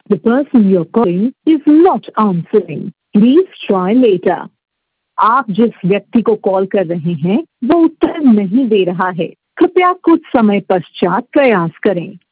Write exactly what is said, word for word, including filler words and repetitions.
The person you're calling is not answering. Please try later. आप जिस व्यक्ति को कॉल कर रहे हैं वो उत्तर नहीं दे रहा है। कृपया कुछ समय पश्चात प्रयास करें।